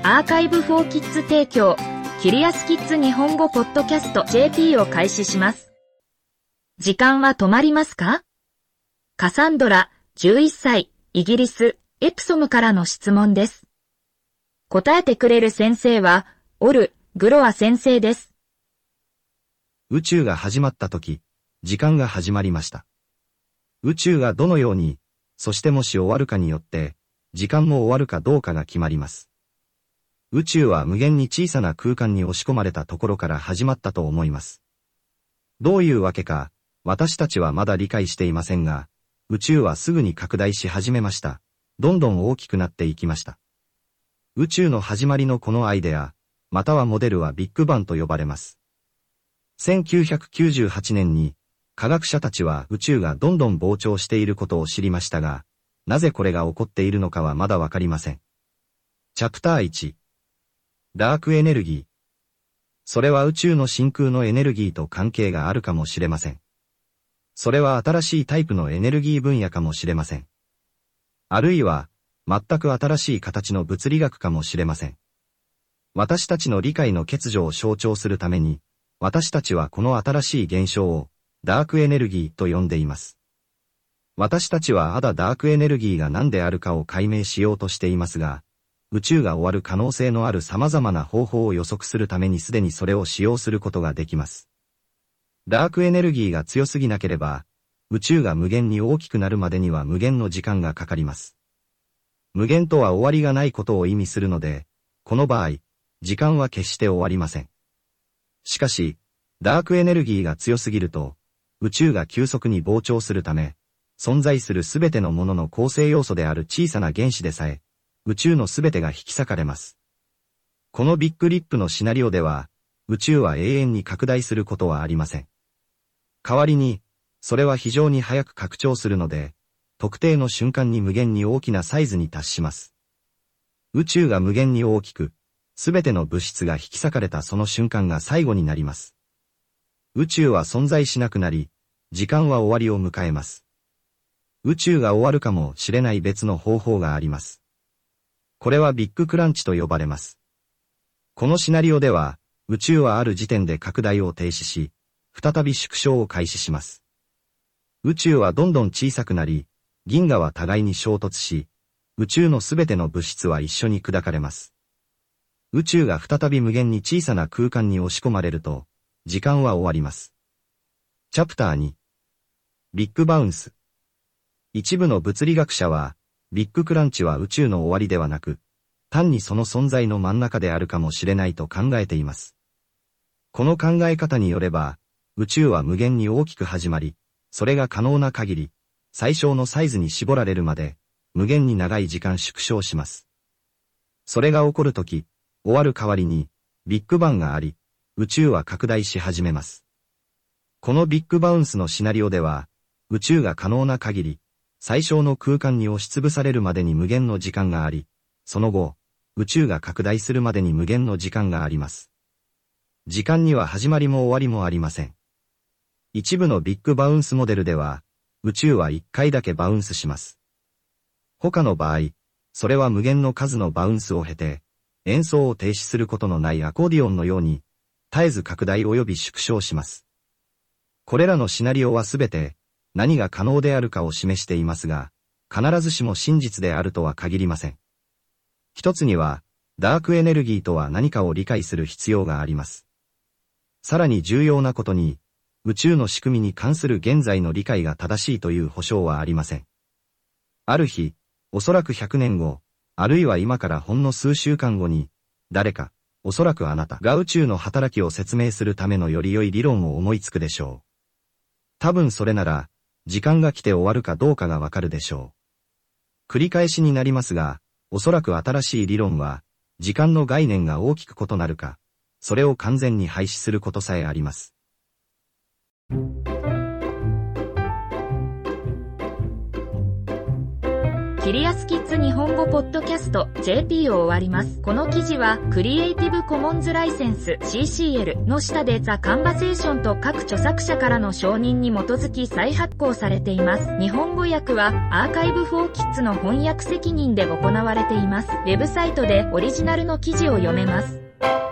アーカイブフォーキッズ提供、キリアスキッズ日本語ポッドキャスト JP を開始します。時間は止まりますか？カサンドラ、11歳、イギリス、エプソムからの質問です。答えてくれる先生は、オル・グロア先生です。 宇宙が始まった時、時間が始まりました。宇宙がどのように、そしてもし終わるかによって、時間も終わるかどうかが決まります。宇宙は無限に小さな空間に押し込まれたところから始まったと思います。どういうわけか、私たちはまだ理解していませんが、宇宙はすぐに拡大し始めました。どんどん大きくなっていきました。宇宙の始まりのこのアイデア、またはモデルはビッグバンと呼ばれます。1998年に、科学者たちは宇宙がどんどん膨張していることを知りましたが、なぜこれが起こっているのかはまだわかりません。チャプター1。ダークエネルギー。それは宇宙の真空のエネルギーと関係があるかもしれません。それは新しいタイプのエネルギー分野かもしれません。あるいは、全く新しい形の物理学かもしれません。私たちの理解の欠如を象徴するために、私たちはこの新しい現象を、ダークエネルギーと呼んでいます。私たちはまだダークエネルギーが何であるかを解明しようとしていますが、宇宙が終わる可能性のある様々な方法を予測するためにすでにそれを使用することができます。ダークエネルギーが強すぎなければ、宇宙が無限に大きくなるまでには無限の時間がかかります。無限とは終わりがないことを意味するので、この場合、時間は決して終わりません。しかし、ダークエネルギーが強すぎると、宇宙が急速に膨張するため、存在するすべてのものの構成要素である小さな原子でさえ、宇宙のすべてが引き裂かれます。このビッグリップのシナリオでは、宇宙は永遠に拡大することはありません。代わりに、それは非常に早く拡張するので、特定の瞬間に無限に大きなサイズに達します。宇宙が無限に大きく、すべての物質が引き裂かれたその瞬間が最後になります。宇宙は存在しなくなり、時間は終わりを迎えます。宇宙が終わるかもしれない別の方法があります。これはビッグクランチと呼ばれます。このシナリオでは、宇宙はある時点で拡大を停止し、再び縮小を開始します。宇宙はどんどん小さくなり、銀河は互いに衝突し、宇宙のすべての物質は一緒に砕かれます。宇宙が再び無限に小さな空間に押し込まれると、時間は終わります。チャプター2。ビッグバウンス。一部の物理学者は、ビッグクランチは宇宙の終わりではなく、単にその存在の真ん中であるかもしれないと考えています。この考え方によれば、宇宙は無限に大きく始まり、それが可能な限り、最小のサイズに絞られるまで、無限に長い時間縮小します。それが起こるとき、終わる代わりに、ビッグバンがあり、宇宙は拡大し始めます。このビッグバウンスのシナリオでは、宇宙が可能な限り、最小の空間に押しつぶされるまでに無限の時間があり、その後、宇宙が拡大するまでに無限の時間があります。時間には始まりも終わりもありません。一部のビッグバウンスモデルでは、宇宙は1回だけバウンスします。他の場合、それは無限の数のバウンスを経て、演奏を停止することのないアコーディオンのように、絶えず拡大及び縮小します。これらのシナリオはすべて、何が可能であるかを示していますが、必ずしも真実であるとは限りません。一つには、ダークエネルギーとは何かを理解する必要があります。さらに重要なことに、宇宙の仕組みに関する現在の理解が正しいという保証はありません。ある日、おそらく100年後、あるいは今からほんの数週間後に、誰か、おそらくあなたが宇宙の働きを説明するためのより良い理論を思いつくでしょう。多分それなら、時間が来て終わるかどうかがわかるでしょう。繰り返しになりますが、おそらく新しい理論は、時間の概念が大きく異なるか、それを完全に廃止することさえあります。 キリアスキッズ日本語ポッドキャスト JP を終わります。この記事はクリエイティブコモンズライセンス CCL の下でザ・カンバセーションと各著作者からの承認に基づき再発行されています。日本語訳はアーカイブフォーキッズの翻訳責任で行われています。ウェブサイトでオリジナルの記事を読めます。